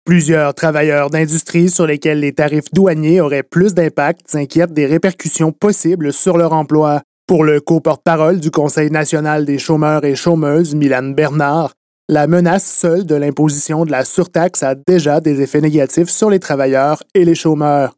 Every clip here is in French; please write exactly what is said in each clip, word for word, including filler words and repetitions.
Plusieurs travailleurs d'industrie sur lesquels les tarifs douaniers auraient plus d'impact s'inquiètent des répercussions possibles sur leur emploi. Pour le co-porte-parole du Conseil national des chômeurs et chômeuses, Milan Bernard, la menace seule de l'imposition de la surtaxe a déjà des effets négatifs sur les travailleurs et les chômeurs.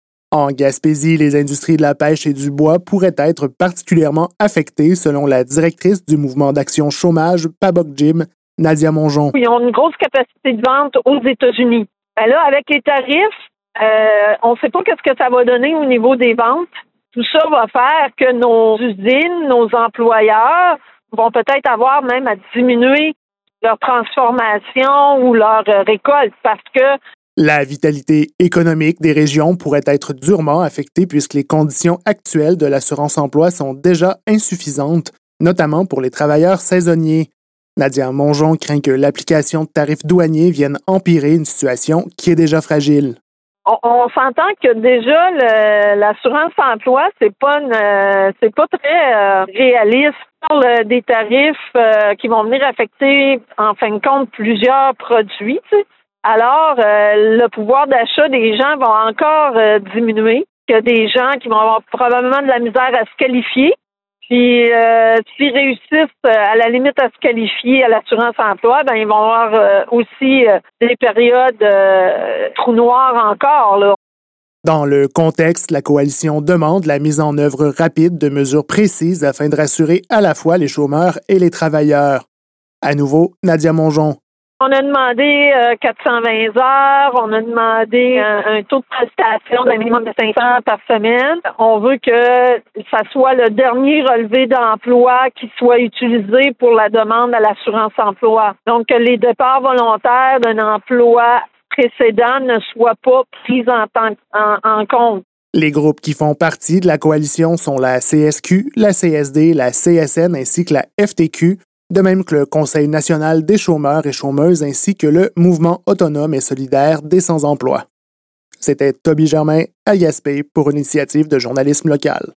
En Gaspésie, les industries de la pêche et du bois pourraient être particulièrement affectées selon la directrice du mouvement d'action chômage Pabok Jim, Nadia Mongeon. Ils ont une grosse capacité de vente aux États-Unis. Ben là, avec les tarifs, euh, on ne sait pas qu'est-ce que ça va donner au niveau des ventes. Tout ça va faire que nos usines, nos employeurs vont peut-être avoir même à diminuer leur transformation ou leur récolte parce que la vitalité économique des régions pourrait être durement affectée puisque les conditions actuelles de l'assurance-emploi sont déjà insuffisantes, notamment pour les travailleurs saisonniers. Nadia Mongeon craint que l'application de tarifs douaniers vienne empirer une situation qui est déjà fragile. On, on s'entend que déjà le, l'assurance-emploi, c'est pas une, euh, c'est pas très euh, réaliste. On parle des tarifs euh, qui vont venir affecter, en fin de compte, plusieurs produits, tu sais. Alors, euh, le pouvoir d'achat des gens va encore euh, diminuer. Il y a des gens qui vont avoir probablement de la misère à se qualifier. Puis, euh, s'ils réussissent euh, à la limite à se qualifier à l'assurance-emploi, ben ils vont avoir euh, aussi euh, des périodes euh, trous noirs encore, là. Dans le contexte, la coalition demande la mise en œuvre rapide de mesures précises afin de rassurer à la fois les chômeurs et les travailleurs. À nouveau, Nadia Mongeon. On a demandé euh, quatre cent vingt heures, on a demandé un, un taux de prestation d'un minimum de cinq cents par semaine. On veut que ça soit le dernier relevé d'emploi qui soit utilisé pour la demande à l'assurance-emploi. Donc, que les départs volontaires d'un emploi précédent ne soient pas pris en, en, en compte. Les groupes qui font partie de la coalition sont la C S Q, la C S D, la C S N ainsi que la F T Q, de même que le Conseil national des chômeurs et chômeuses ainsi que le Mouvement autonome et solidaire des sans-emploi. C'était Toby Germain à Gaspé pour une initiative de journalisme local.